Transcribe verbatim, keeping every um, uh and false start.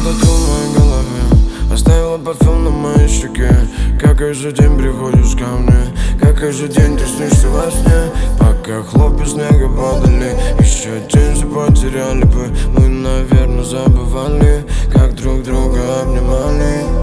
тату в моей голове, оставила парфюм на моей щеке. Как каждый день приходишь ко мне, как каждый день ты снишься во сне. Пока хлопья снега падали, еще день же потеряли бы. Мы, наверное, забывали, как друг друга обнимали.